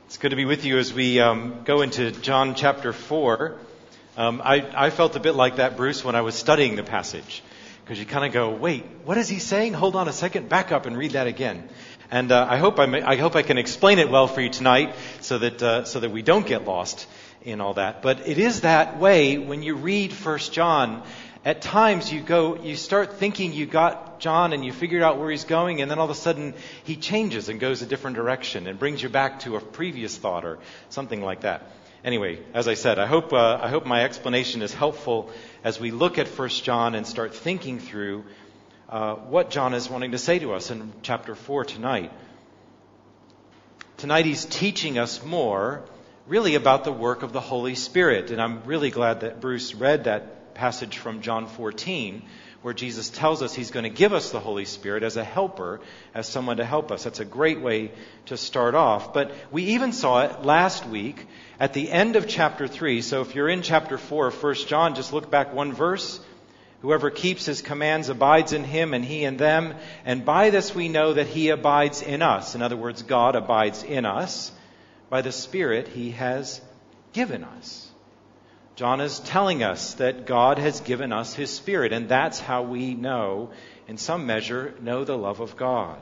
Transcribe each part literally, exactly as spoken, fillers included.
It's good to be with you as we um, go into John chapter four. Um, I, I felt a bit like that, Bruce, when I was studying the passage. Because you kind of go, wait, what is he saying? Hold on a second, back up and read that again. And uh, I hope I, may, I hope I can explain it well for you tonight so that uh, so that we don't get lost in all that. But it is that way when you read First John. At times you go, you start thinking you got John and you figured out where he's going, and then all of a sudden he changes and goes a different direction and brings you back to a previous thought or something like that. Anyway, as I said, I hope uh, I hope my explanation is helpful as we look at First John and start thinking through uh, what John is wanting to say to us in chapter four tonight. Tonight he's teaching us more, really, about the work of the Holy Spirit, and I'm really glad that Bruce read that passage from John fourteen, where Jesus tells us he's going to give us the Holy Spirit as a helper, as someone to help us. That's a great way to start off. But we even saw it last week at the end of chapter three. So if you're in chapter four of First John, just look back one verse. Whoever keeps his commands abides in him and he in them. And by this we know that he abides in us. In other words, God abides in us by the Spirit he has given us. John is telling us that God has given us his Spirit, and that's how we know, in some measure, know the love of God.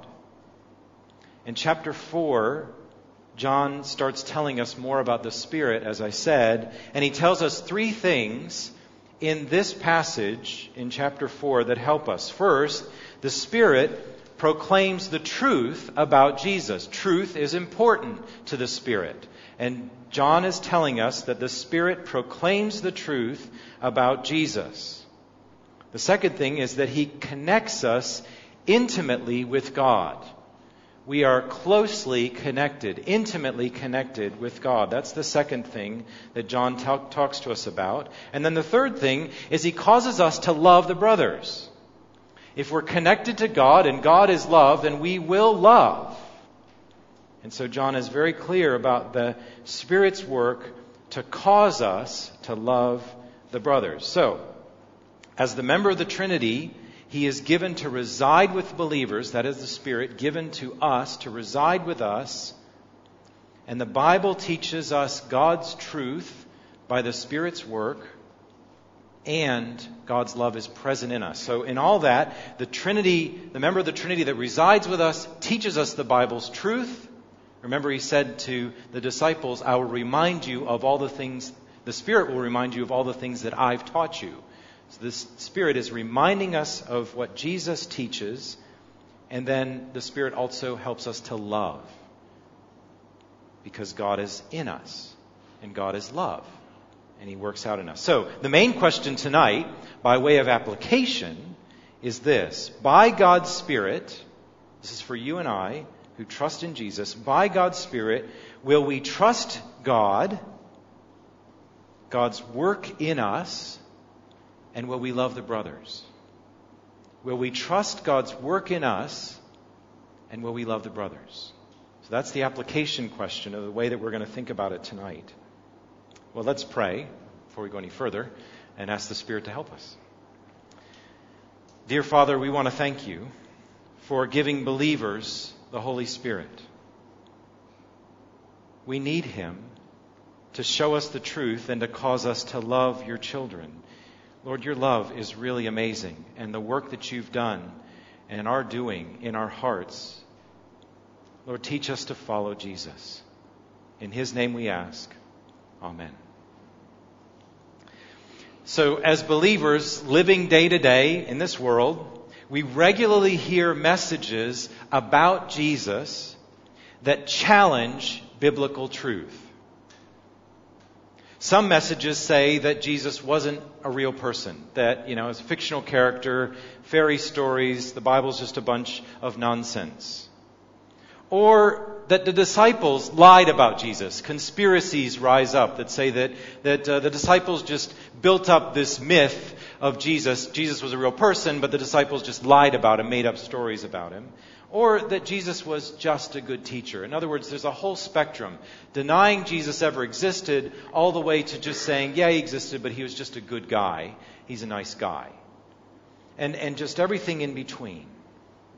In chapter four, John starts telling us more about the Spirit, as I said, and he tells us three things in this passage in chapter four that help us. First, the Spirit proclaims the truth about Jesus. Truth is important to the Spirit. And John is telling us that the Spirit proclaims the truth about Jesus. The second thing is that he connects us intimately with God. We are closely connected, intimately connected with God. That's the second thing that John talk, talks to us about. And then the third thing is he causes us to love the brothers. If we're connected to God and God is love, then we will love. And so John is very clear about the Spirit's work to cause us to love the brothers. So, as the member of the Trinity, he is given to reside with believers. That is the Spirit given to us to reside with us. And the Bible teaches us God's truth by the Spirit's work. And God's love is present in us. So in all that, the Trinity, the member of the Trinity that resides with us, teaches us the Bible's truth. Remember, he said to the disciples, I will remind you of all the things, the Spirit will remind you of all the things that I've taught you. So this Spirit is reminding us of what Jesus teaches, and then the Spirit also helps us to love. Because God is in us, and God is love, and he works out in us. So the main question tonight, by way of application, is this. By God's Spirit, this is for you and I, who trust in Jesus, by God's Spirit, will we trust God, God's work in us, and will we love the brothers? Will we trust God's work in us, and will we love the brothers? So that's the application question of the way that we're going to think about it tonight. Well, let's pray before we go any further and ask the Spirit to help us. Dear Father, we want to thank you for giving believers the Holy Spirit. We need him to show us the truth and to cause us to love your children. Lord, your love is really amazing, and the work that you've done and are doing in our hearts. Lord, teach us to follow Jesus. In his name we ask. Amen. So as believers living day to day in this world, we regularly hear messages about Jesus that challenge biblical truth. Some messages say that Jesus wasn't a real person, that, you know, it's a fictional character, fairy stories, the Bible's just a bunch of nonsense. Or that the disciples lied about Jesus. Conspiracies rise up that say that, that uh, the disciples just built up this myth of Jesus. Jesus was a real person, but the disciples just lied about him, made up stories about him. Or that Jesus was just a good teacher. In other words, there's a whole spectrum. Denying Jesus ever existed, all the way to just saying, yeah, he existed, but he was just a good guy. He's a nice guy. And, and just everything in between.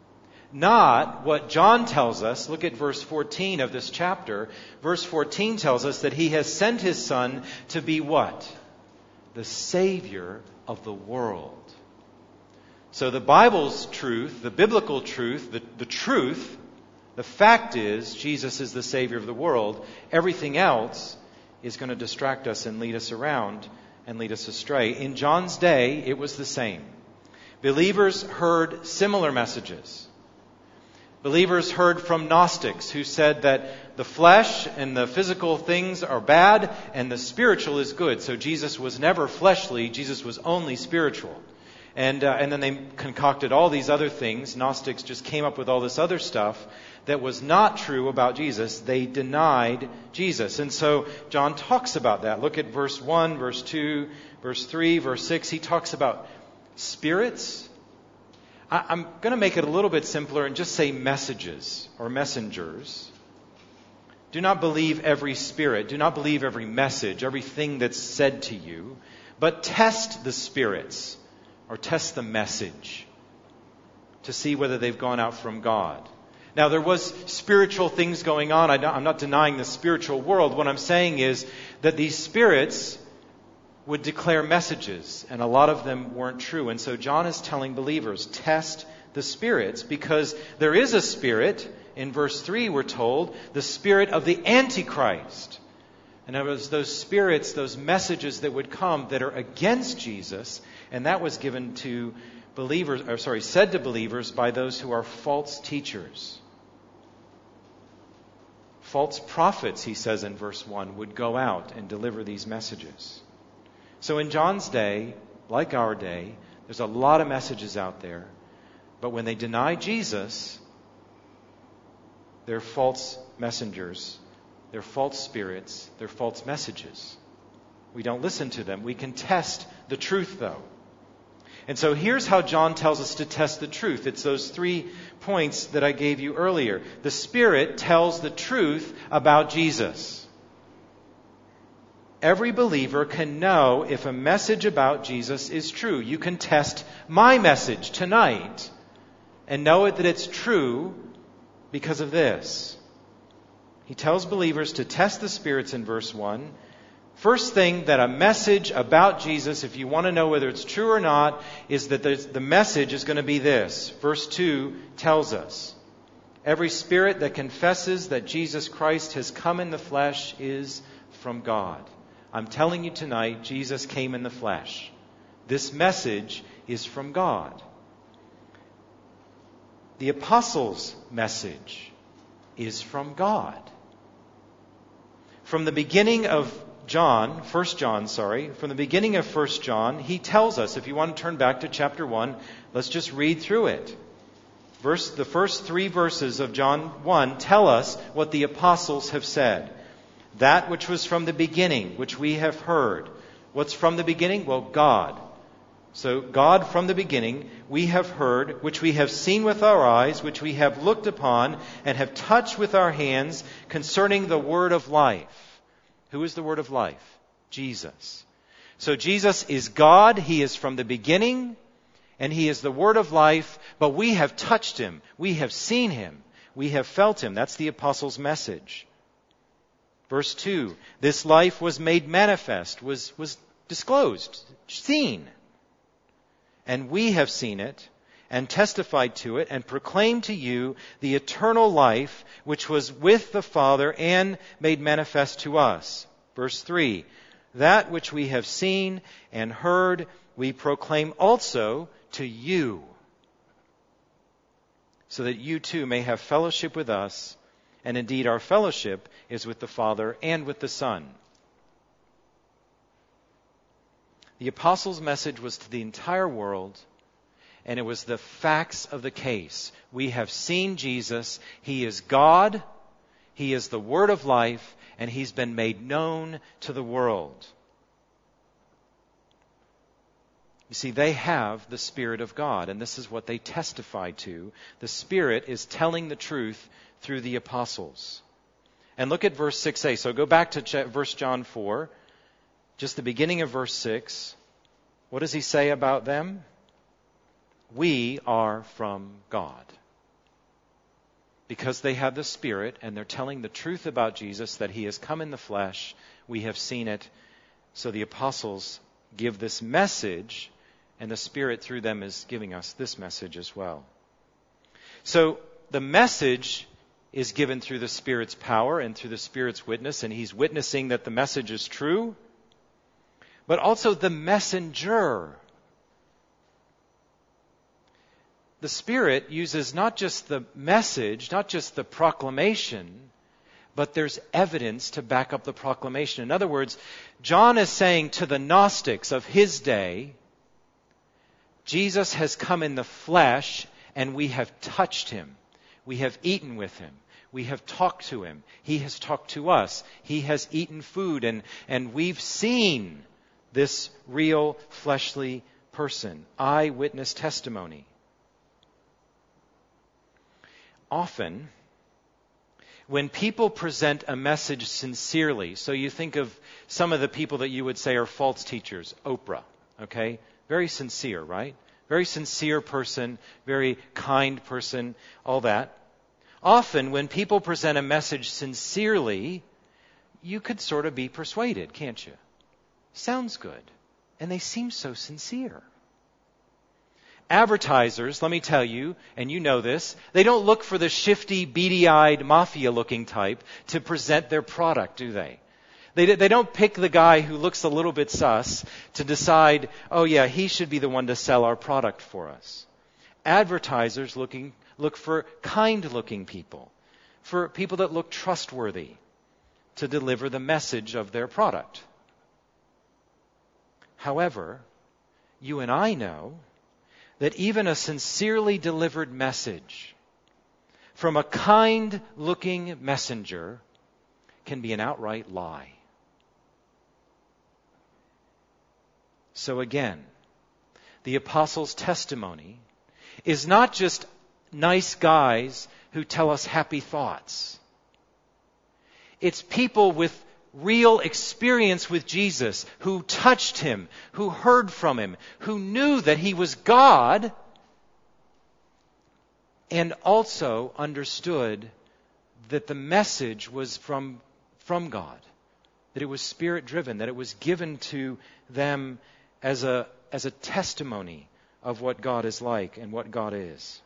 not what John tells us. Look at verse fourteen of this chapter. Verse fourteen tells us that he has sent his Son to be what? The Savior of the world. So the Bible's truth, the biblical truth, the, the truth, the fact is Jesus is the Savior of the world. Everything else is going to distract us and lead us around and lead us astray. In John's day, it was the same. Believers heard similar messages. Believers heard from Gnostics who said that the flesh and the physical things are bad and the spiritual is good. So Jesus was never fleshly, Jesus was only spiritual. And uh, and then they concocted all these other things. Gnostics just came up with all this other stuff that was not true about Jesus. They denied Jesus. And so John talks about that. Look at verse one, verse two, verse three, verse six. He talks about spirits. I, I'm going to make it a little bit simpler and just say messages or messengers. Do not believe every spirit. Do not believe every message, everything that's said to you. But test the spirits. Or test the message to see whether they've gone out from God. Now, there was spiritual things going on. I'm not denying the spiritual world. What I'm saying is that these spirits would declare messages, and a lot of them weren't true. And so John is telling believers, test the spirits, because there is a spirit. In verse three, we're told, the spirit of the Antichrist. And it was those spirits, those messages that would come that are against Jesus, and that was given to believers, or sorry, said to believers by those who are false teachers. False prophets, he says in verse one, would go out and deliver these messages. So in John's day, like our day, there's a lot of messages out there, but when they deny Jesus, they're false messengers. They're false spirits. They're false messages. We don't listen to them. We can test the truth, though. And so here's how John tells us to test the truth. It's those three points that I gave you earlier. The Spirit tells the truth about Jesus. Every believer can know if a message about Jesus is true. You can test my message tonight and know it that it's true because of this. He tells believers to test the spirits in verse one. First thing that a message about Jesus, if you want to know whether it's true or not, is that the message is going to be this. Verse two tells us, every spirit that confesses that Jesus Christ has come in the flesh is from God. I'm telling you tonight, Jesus came in the flesh. This message is from God. The apostles' message is from God. From the beginning of John, First John, sorry, from the beginning of First John, he tells us, if you want to turn back to chapter one, let's just read through it. Verse, the first three verses of John one tell us what the apostles have said. That which was from the beginning, which we have heard. What's from the beginning? Well, God. So God from the beginning, we have heard, which we have seen with our eyes, which we have looked upon, and have touched with our hands concerning the word of life. Who is the word of life? Jesus. So Jesus is God. He is from the beginning, and He is the word of life, but we have touched Him. We have seen Him. We have felt Him. That's the apostles' message. Verse two, this life was made manifest, was, was disclosed, seen. And we have seen it, and testified to it, and proclaimed to you the eternal life which was with the Father and made manifest to us. Verse three, that which we have seen and heard, we proclaim also to you, so that you too may have fellowship with us, and indeed our fellowship is with the Father and with the Son. The apostles' message was to the entire world, and it was the facts of the case. We have seen Jesus. He is God. He is the Word of life, and He's been made known to the world. You see, they have the Spirit of God, and this is what they testify to. The Spirit is telling the truth through the apostles. And look at verse six a. So go back to verse John four. Just the beginning of verse six. What does he say about them? We are from God. because they have the Spirit and they're telling the truth about Jesus, that he has come in the flesh. We have seen it. So the apostles give this message, and the Spirit through them is giving us this message as well. So the message is given through the Spirit's power and through the Spirit's witness, and he's witnessing that the message is true. But also the messenger. The Spirit uses not just the message, not just the proclamation, but there's evidence to back up the proclamation. In other words, John is saying to the Gnostics of his day, Jesus has come in the flesh, and we have touched him. We have eaten with him. We have talked to him. He has talked to us. He has eaten food, and, and we've seen this real fleshly person. Eyewitness testimony. Often, when people present a message sincerely, so you think of some of the people that you would say are false teachers, Oprah, okay? Very sincere, right? Very sincere person, very kind person, all that. Often, when people present a message sincerely, you could sort of be persuaded, can't you? Sounds good. And they seem so sincere. Advertisers, let me tell you, and you know this, they don't look for the shifty, beady-eyed, mafia-looking type to present their product, do they? They, they don't pick the guy who looks a little bit sus to decide, oh yeah, he should be the one to sell our product for us. Advertisers looking, look for kind-looking people, for people that look trustworthy to deliver the message of their product. However, you and I know that even a sincerely delivered message from a kind-looking messenger can be an outright lie. So again, the apostles' testimony is not just nice guys who tell us happy thoughts. It's people with real experience with Jesus, who touched him, who heard from him, who knew that he was God, and also understood that the message was from, from God, that it was Spirit-driven, that it was given to them as a, as a testimony of what God is like and what God is.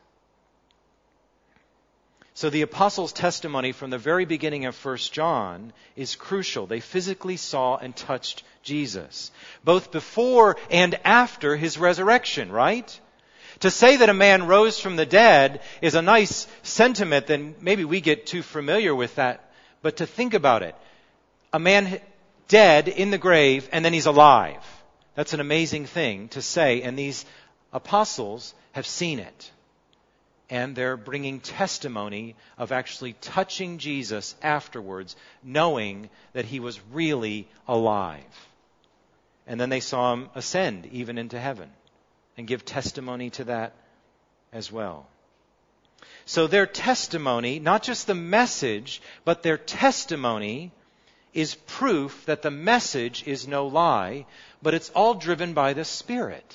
So the apostles' testimony from the very beginning of First John is crucial. They physically saw and touched Jesus, both before and after his resurrection, right? To say that a man rose from the dead is a nice sentiment, then maybe we get too familiar with that. But to think about it, a man dead in the grave and then he's alive. That's an amazing thing to say, and these apostles have seen it. And they're bringing testimony of actually touching Jesus afterwards, knowing that he was really alive. And then they saw him ascend even into heaven and give testimony to that as well. So their testimony, not just the message, but their testimony is proof that the message is no lie, but it's all driven by the Spirit.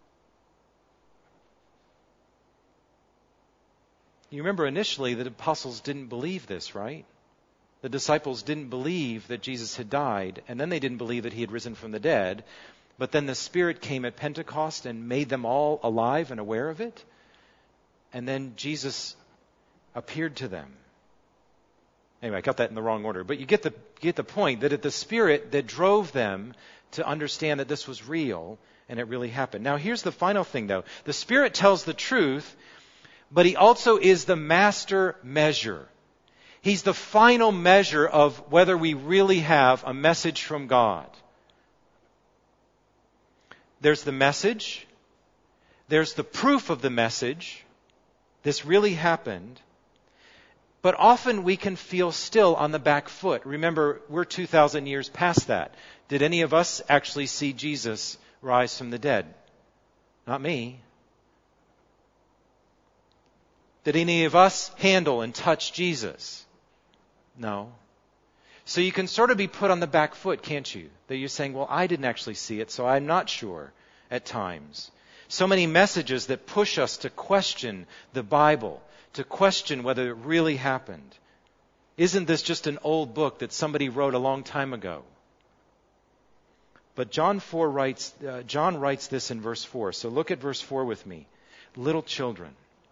You remember initially the apostles didn't believe this, right? The disciples didn't believe that Jesus had died, and then they didn't believe that he had risen from the dead. But then the Spirit came at Pentecost and made them all alive and aware of it. And then Jesus appeared to them. Anyway, I got that in the wrong order. But you get the, get the point that it's the Spirit that drove them to understand that this was real and it really happened. Now here's the final thing though. The Spirit tells the truth, but he also is the master measure. He's the final measure of whether we really have a message from God. There's the message. There's the proof of the message. This really happened. But often we can feel still on the back foot. Remember, we're two thousand years past that. Did any of us actually see Jesus rise from the dead? Not me. Did any of us handle and touch Jesus? No. So you can sort of be put on the back foot, can't you? That you're saying, well, I didn't actually see it, so I'm not sure at times. So many messages that push us to question the Bible, to question whether it really happened. Isn't this just an old book that somebody wrote a long time ago? But John four writes, uh, John writes this in verse four. So look at verse four with me. Little children,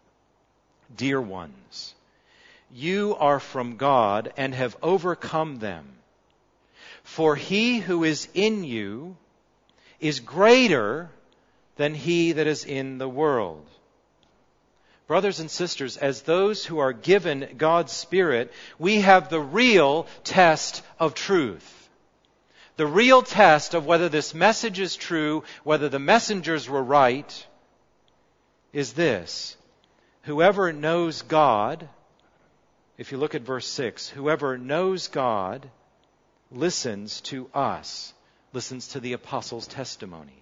dear ones, you are from God and have overcome them. For he who is in you is greater than he that is in the world. Brothers and sisters, as those who are given God's Spirit, we have the real test of truth. The real test of whether this message is true, whether the messengers were right, is this. Whoever knows God, if you look at verse six, whoever knows God listens to us, listens to the apostles' testimony.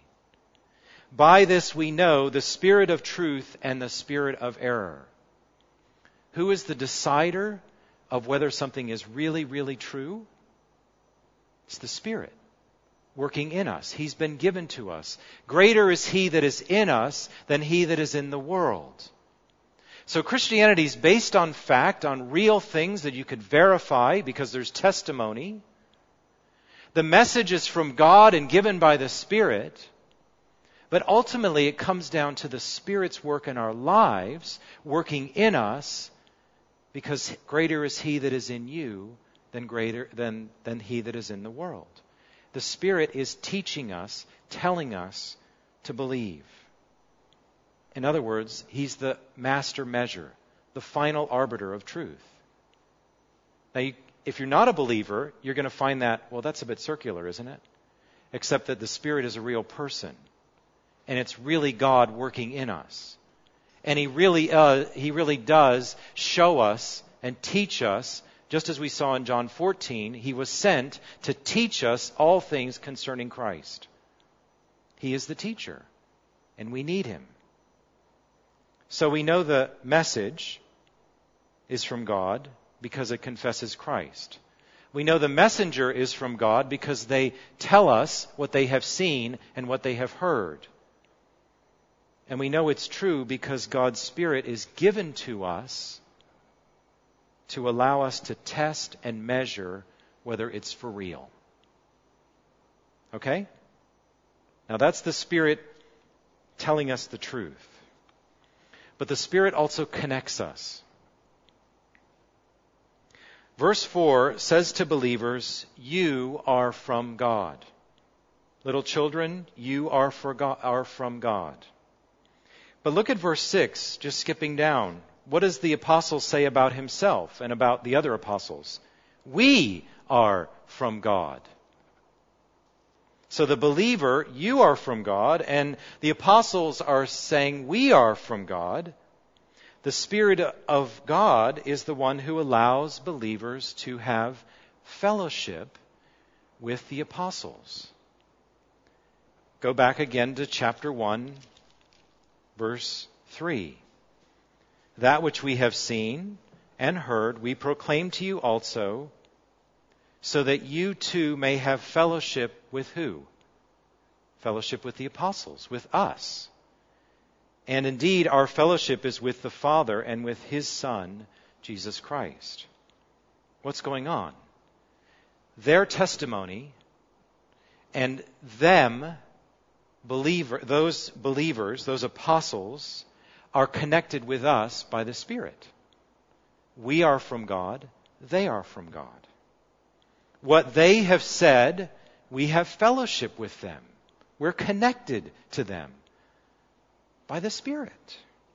By this we know the spirit of truth and the spirit of error. Who is the decider of whether something is really, really true? It's the Spirit working in us. He's been given to us. Greater is He that is in us than he that is in the world. So Christianity is based on fact, on real things that you could verify because there's testimony. The message is from God and given by the Spirit. But ultimately it comes down to the Spirit's work in our lives, working in us, because greater is He that is in you than greater than, than he that is in the world. The Spirit is teaching us, telling us to believe. In other words, He's the master measure, the final arbiter of truth. Now, you, if you're not a believer, you're going to find that, well, that's a bit circular, isn't it? Except that the Spirit is a real person. And it's really God working in us. And He really, uh, He really does show us and teach us, just as we saw in John fourteen, He was sent to teach us all things concerning Christ. He is the teacher, and we need Him. So we know the message is from God because it confesses Christ. We know the messenger is from God because they tell us what they have seen and what they have heard. And we know it's true because God's Spirit is given to us to allow us to test and measure whether it's for real. Okay? Now that's the Spirit telling us the truth. But the Spirit also connects us. Verse four says to believers, you are from God. Little children, you are, for God, are from God. But look at verse six, just skipping down. What does the apostle say about himself and about the other apostles? We are from God. So the believer, you are from God, and the apostles are saying we are from God. The Spirit of God is the one who allows believers to have fellowship with the apostles. Go back again to chapter one, verse three. That which we have seen and heard, we proclaim to you also, so that you too may have fellowship with who? Fellowship with the apostles, with us. And indeed, our fellowship is with the Father and with His Son, Jesus Christ. What's going on? Their testimony and them, believer, those believers, those apostles, are connected with us by the Spirit. We are from God. They are from God. What they have said, we have fellowship with them. We're connected to them by the Spirit.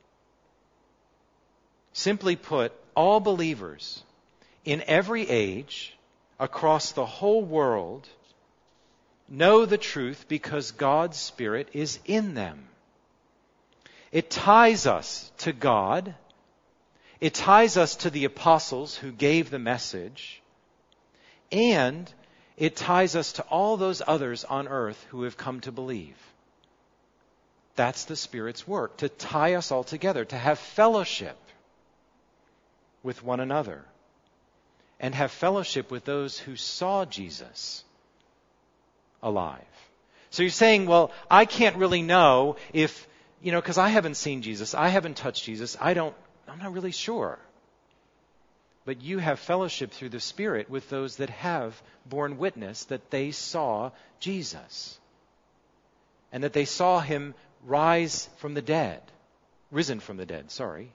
Simply put, all believers in every age, across the whole world, know the truth because God's Spirit is in them. It ties us to God. It ties us to the apostles who gave the message. And it ties us to all those others on earth who have come to believe. That's the Spirit's work, to tie us all together, to have fellowship with one another. And have fellowship with those who saw Jesus alive. So you're saying, well, I can't really know if, you know, because I haven't seen Jesus, I haven't touched Jesus, I don't I'm not really sure. But you have fellowship through the Spirit with those that have borne witness that they saw Jesus. And that they saw him rise from the dead. Risen from the dead, sorry.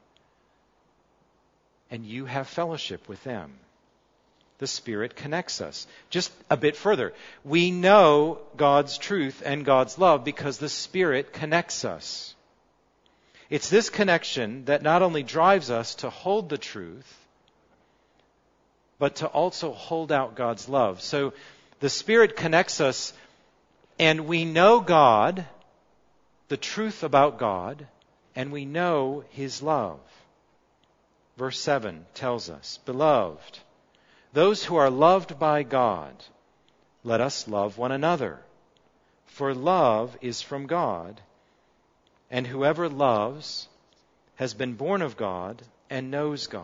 And you have fellowship with them. The Spirit connects us. Just a bit further. We know God's truth and God's love because the Spirit connects us. It's this connection that not only drives us to hold the truth, but to also hold out God's love. So the Spirit connects us, and we know God, the truth about God, and we know his love. Verse seven tells us, Beloved, those who are loved by God, let us love one another. For love is from God, and whoever loves has been born of God and knows God.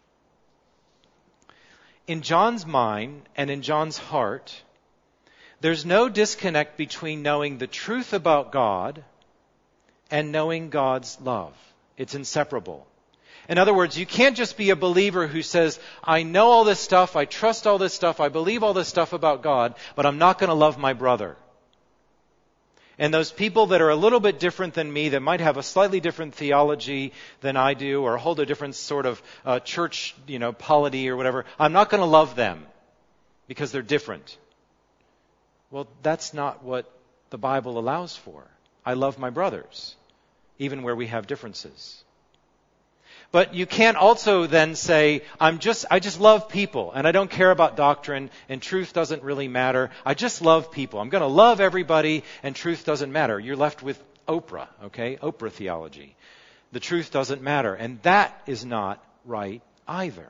In John's mind and in John's heart, there's no disconnect between knowing the truth about God and knowing God's love. It's inseparable. In other words, you can't just be a believer who says, I know all this stuff, I trust all this stuff, I believe all this stuff about God, but I'm not going to love my brother. And those people that are a little bit different than me, that might have a slightly different theology than I do, or hold a different sort of uh, church, you know, polity or whatever, I'm not going to love them because they're different. Well, that's not what the Bible allows for. I love my brothers, even where we have differences. But you can't also then say, I'm just, I just love people and I don't care about doctrine and truth doesn't really matter. I just love people. I'm going to love everybody and truth doesn't matter. You're left with Oprah, okay? Oprah theology. The truth doesn't matter. And that is not right either.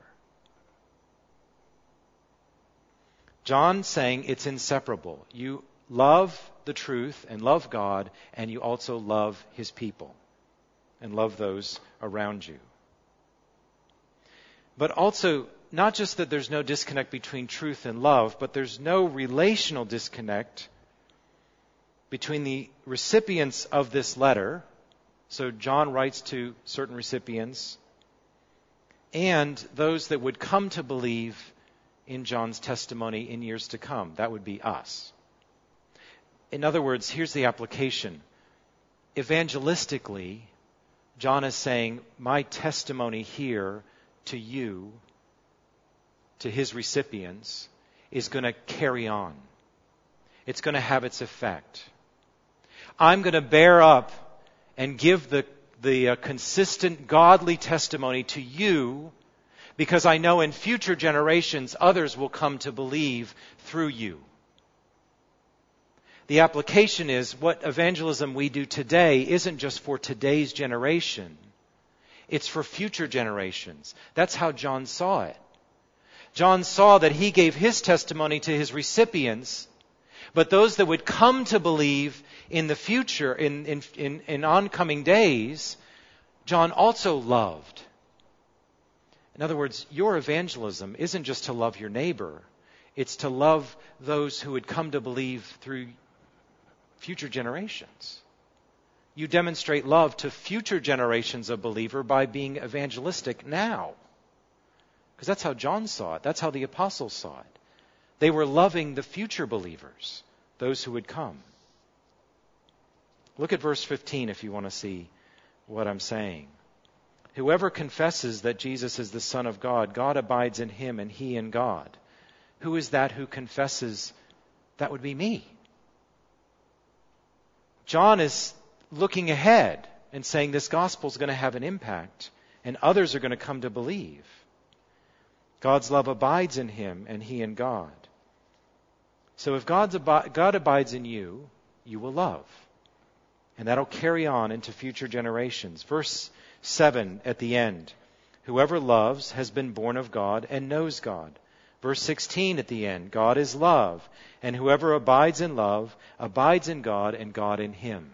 John's saying it's inseparable. You love the truth and love God, and you also love his people and love those around you. But also, not just that there's no disconnect between truth and love, but there's no relational disconnect between the recipients of this letter. So John writes to certain recipients, and those that would come to believe in John's testimony in years to come. That would be us. In other words, here's the application. Evangelistically, John is saying, my testimony here to you, to his recipients, is going to carry on. It's going to have its effect. I'm going to bear up and give the, the uh, consistent godly testimony to you because I know in future generations others will come to believe through you. The application is what evangelism we do today isn't just for today's generation. It's for future generations. That's how John saw it. John saw that he gave his testimony to his recipients, but those that would come to believe in the future, in, in, in, in oncoming days, John also loved. In other words, your evangelism isn't just to love your neighbor. It's to love those who would come to believe through future generations. You demonstrate love to future generations of believer by being evangelistic now. Because that's how John saw it. That's how the apostles saw it. They were loving the future believers, those who would come. Look at verse fifteen if you want to see what I'm saying. Whoever confesses that Jesus is the Son of God, God abides in him and he in God. Who is that who confesses? That would be me. John is looking ahead and saying this gospel is going to have an impact and others are going to come to believe. God's love abides in him and he in God. So if God's ab- God abides in you, you will love. And that'll carry on into future generations. Verse seven at the end. Whoever loves has been born of God and knows God. Verse sixteen at the end. God is love. And whoever abides in love abides in God and God in him.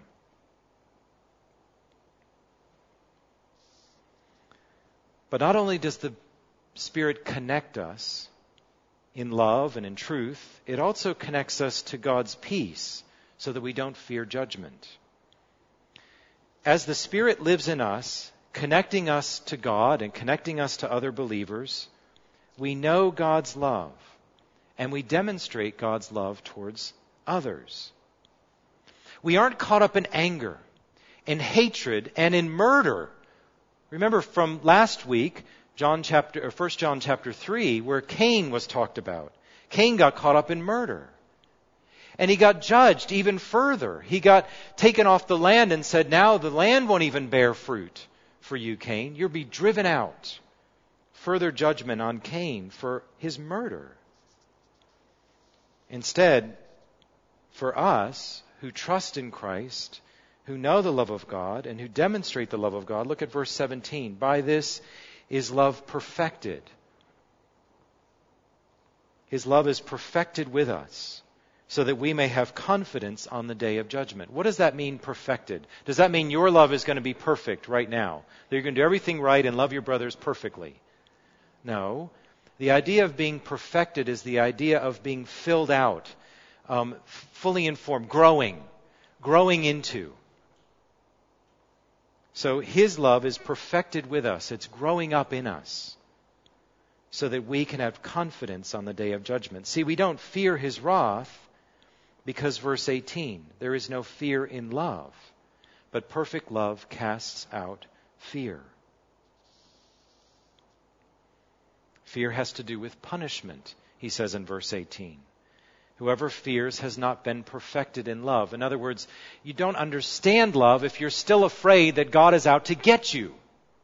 But not only does the Spirit connect us in love and in truth, it also connects us to God's peace so that we don't fear judgment. As the Spirit lives in us, connecting us to God and connecting us to other believers, we know God's love and we demonstrate God's love towards others. We aren't caught up in anger, in hatred, and in murder. Remember from last week, John chapter, or First John chapter three, where Cain was talked about. Cain got caught up in murder. And he got judged even further. He got taken off the land and said, now the land won't even bear fruit for you, Cain. You'll be driven out. Further judgment on Cain for his murder. Instead, for us who trust in Christ, who know the love of God and who demonstrate the love of God, look at verse seventeen. By this is love perfected. His love is perfected with us, so that we may have confidence on the day of judgment. What does that mean, perfected? Does that mean your love is going to be perfect right now? That you're going to do everything right and love your brothers perfectly? No. The idea of being perfected is the idea of being filled out, um, fully informed, growing, growing into. So His love is perfected with us. It's growing up in us so that we can have confidence on the day of judgment. See, we don't fear His wrath because, verse eighteen, there is no fear in love, but perfect love casts out fear. Fear has to do with punishment, he says in verse eighteen. Whoever fears has not been perfected in love. In other words, you don't understand love if you're still afraid that God is out to get you.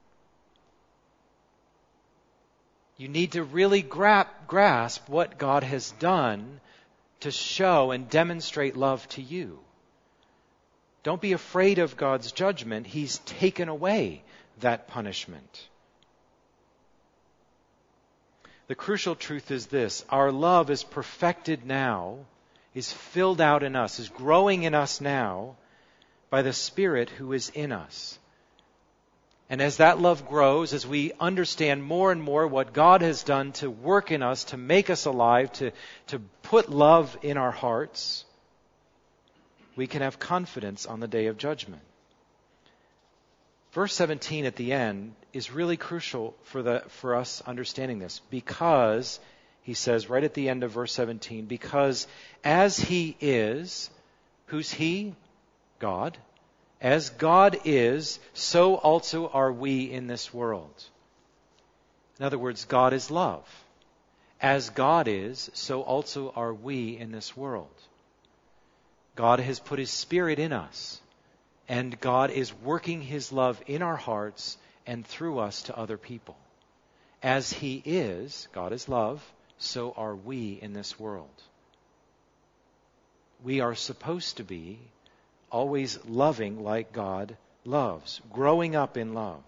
You need to really gra- grasp what God has done to show and demonstrate love to you. Don't be afraid of God's judgment. He's taken away that punishment. The crucial truth is this: our love is perfected now, is filled out in us, is growing in us now by the Spirit who is in us. And as that love grows, as we understand more and more what God has done to work in us, to make us alive, to, to put love in our hearts, we can have confidence on the day of judgment. Verse seventeen at the end is really crucial for the for us understanding this, because, he says right at the end of verse seventeen, because as He is, who's He? God. As God is, so also are we in this world. In other words, God is love. As God is, so also are we in this world. God has put His Spirit in us. And God is working His love in our hearts and through us to other people. As He is, God is love, so are we in this world. We are supposed to be always loving like God loves, growing up in love.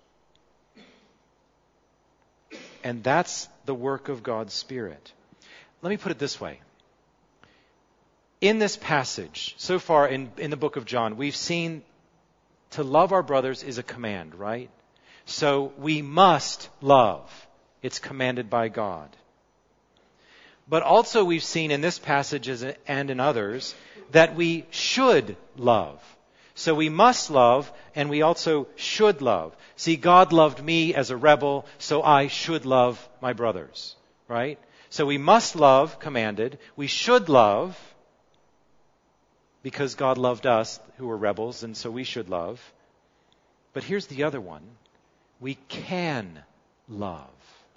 And that's the work of God's Spirit. Let me put it this way. In this passage, so far in, in the book of John, we've seen to love our brothers is a command, right? So we must love. It's commanded by God. But also we've seen in this passage and in others that we should love. So we must love and we also should love. See, God loved me as a rebel, so I should love my brothers, right? So we must love, commanded. We should love, because God loved us who were rebels, and so we should love. But here's the other one. We can love,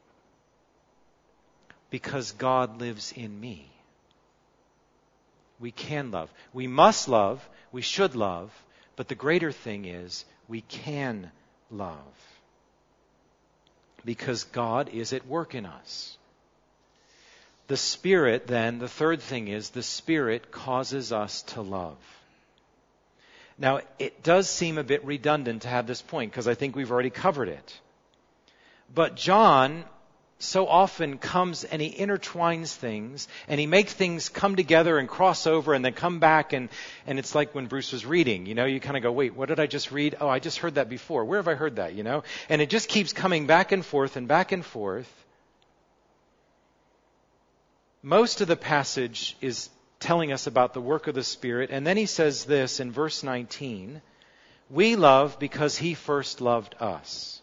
because God lives in me. We can love. We must love. We should love. But the greater thing is we can love, because God is at work in us. The Spirit, then, the third thing is the Spirit causes us to love. Now, it does seem a bit redundant to have this point, because I think we've already covered it. But John so often comes and he intertwines things, and he makes things come together and cross over and then come back, and, and it's like when Bruce was reading, you know, you kind of go, wait, what did I just read? Oh, I just heard that before. Where have I heard that, you know? And it just keeps coming back and forth and back and forth. Most of the passage is telling us about the work of the Spirit, and then he says this in verse nineteen, We love because he first loved us.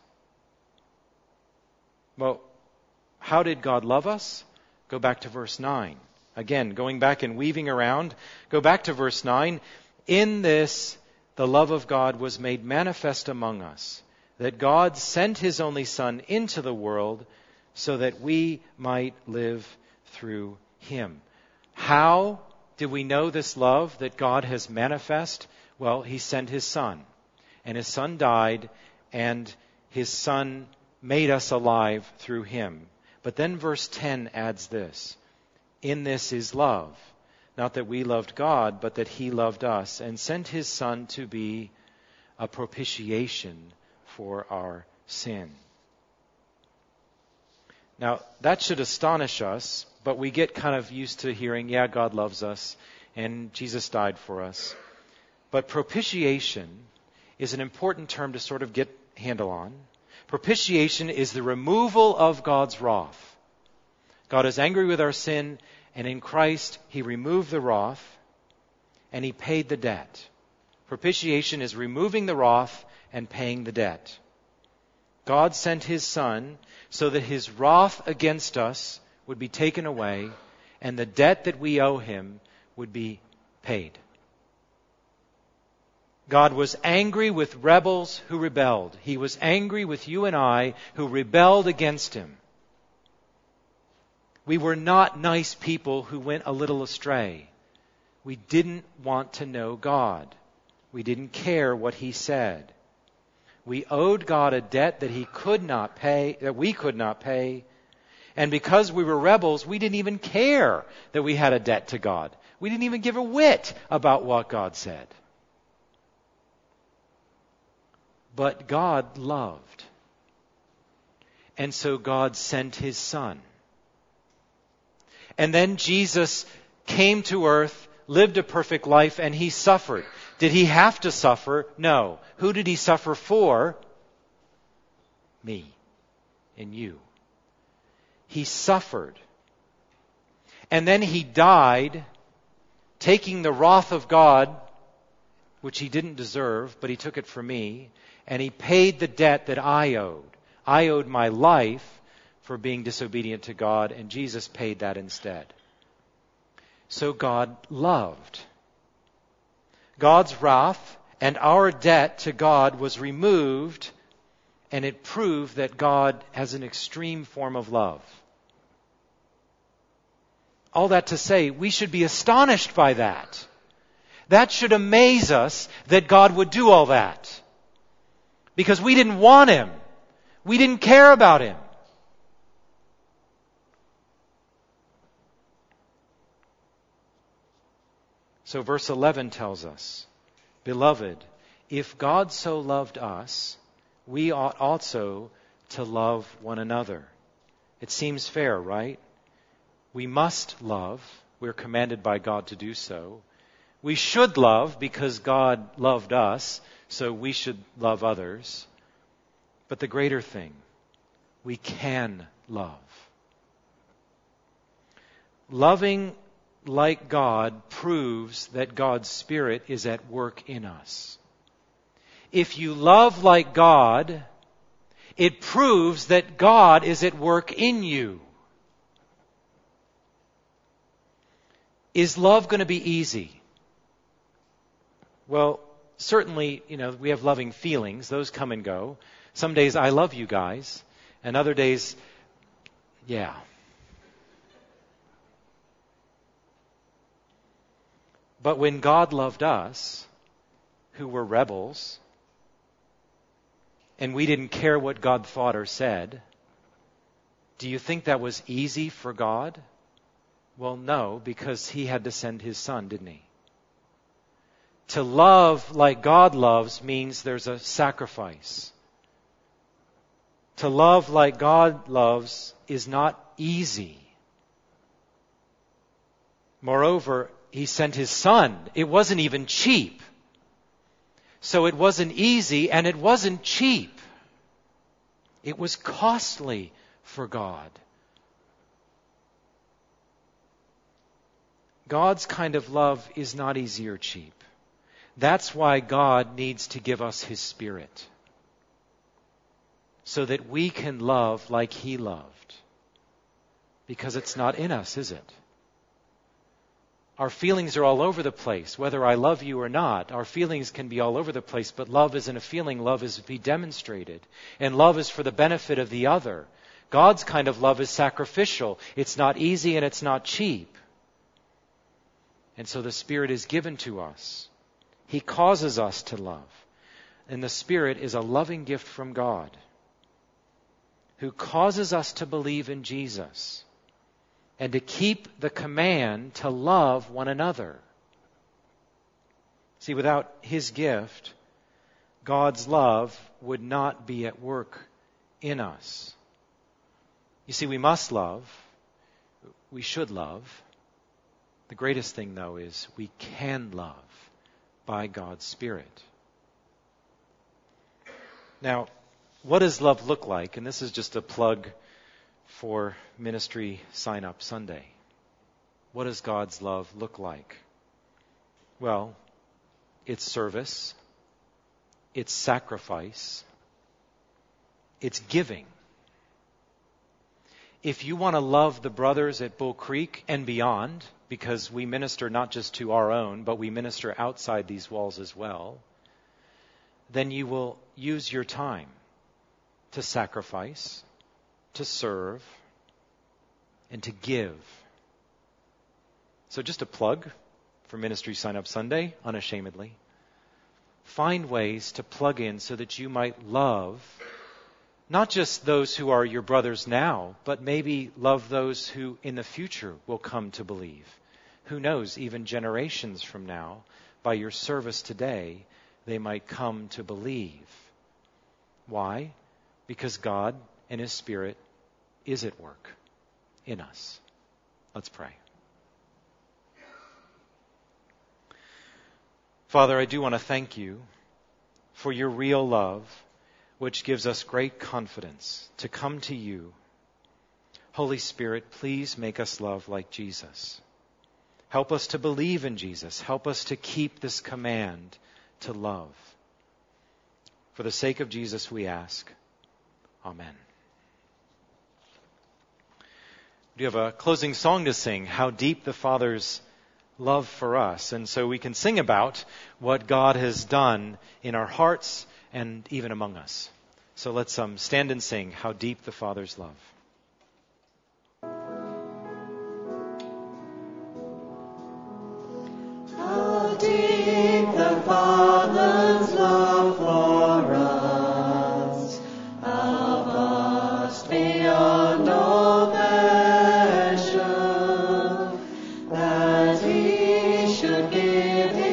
Well, how did God love us? Go back to verse nine. Again, going back and weaving around, go back to verse nine. In this, the love of God was made manifest among us, that God sent his only Son into the world so that we might live through him. How do we know this love that God has manifest? Well, he sent his Son, and his Son died, and his Son made us alive through him. But then verse ten adds this: in this is love, not that we loved God, but that he loved us and sent his Son to be a propitiation for our sin. Now, that should astonish us, but we get kind of used to hearing, yeah, God loves us, and Jesus died for us. But propitiation is an important term to sort of get a handle on. Propitiation is the removal of God's wrath. God is angry with our sin, and in Christ, he removed the wrath, and he paid the debt. Propitiation is removing the wrath and paying the debt. God sent his Son so that his wrath against us would be taken away, and the debt that we owe him would be paid. God was angry with rebels who rebelled. He was angry with you and I who rebelled against him. We were not nice people who went a little astray. We didn't want to know God. We didn't care what he said. We owed God a debt that he could not pay, that we could not pay. And because we were rebels, we didn't even care that we had a debt to God. We didn't even give a whit about what God said. But God loved. And so God sent his Son. And then Jesus came to earth, lived a perfect life, and he suffered. Did he have to suffer? No. Who did he suffer for? Me and you. He suffered. And then he died, taking the wrath of God, which he didn't deserve, but he took it for me, and he paid the debt that I owed. I owed my life for being disobedient to God, and Jesus paid that instead. So God loved. God's wrath and our debt to God was removed, and it proved that God has an extreme form of love. All that to say, we should be astonished by that. That should amaze us that God would do all that. Because we didn't want him. We didn't care about him. So verse eleven tells us, Beloved, if God so loved us, we ought also to love one another. It seems fair, right? We must love. We're commanded by God to do so. We should love because God loved us, so we should love others. But the greater thing, we can love. Loving like God proves that God's Spirit is at work in us. If you love like God, it proves that God is at work in you. Is love going to be easy? Well, certainly, you know, we have loving feelings. Those come and go. Some days I love you guys, and other days, yeah. But when God loved us, who were rebels, and we didn't care what God thought or said, do you think that was easy for God? Well, no, because he had to send his Son, didn't he? To love like God loves means there's a sacrifice. To love like God loves is not easy. Moreover, he sent his Son. It wasn't even cheap. So it wasn't easy and it wasn't cheap. It was costly for God. God's kind of love is not easy or cheap. That's why God needs to give us His Spirit, so that we can love like He loved. Because it's not in us, is it? Our feelings are all over the place, whether I love you or not. Our feelings can be all over the place, but love isn't a feeling. Love is to be demonstrated. And love is for the benefit of the other. God's kind of love is sacrificial. It's not easy and it's not cheap. And so the Spirit is given to us. He causes us to love. And the Spirit is a loving gift from God, who causes us to believe in Jesus and to keep the command to love one another. See, without His gift, God's love would not be at work in us. You see, we must love. We should love. The greatest thing, though, is we can love by God's Spirit. Now, what does love look like? And this is just a plug for Ministry Sign Up Sunday. What does God's love look like? Well, it's service, it's sacrifice, it's giving. If you want to love the brothers at Bull Creek and beyond, because we minister not just to our own, but we minister outside these walls as well, then you will use your time to sacrifice, to serve, and to give. So just a plug for Ministry Sign Up Sunday, unashamedly. Find ways to plug in so that you might love not just those who are your brothers now, but maybe love those who in the future will come to believe. Who knows, even generations from now, by your service today, they might come to believe. Why? Because God and His Spirit is at work in us. Let's pray. Father, I do want to thank you for your real love, which gives us great confidence to come to you. Holy Spirit, please make us love like Jesus. Help us to believe in Jesus. Help us to keep this command to love. For the sake of Jesus, we ask. Amen. We have a closing song to sing, How Deep the Father's Love for Us. And so we can sing about what God has done in our hearts and even among us. So let's um, stand and sing, How Deep the Father's Love. How deep the Father's love for us, how vast beyond all measure, that He should give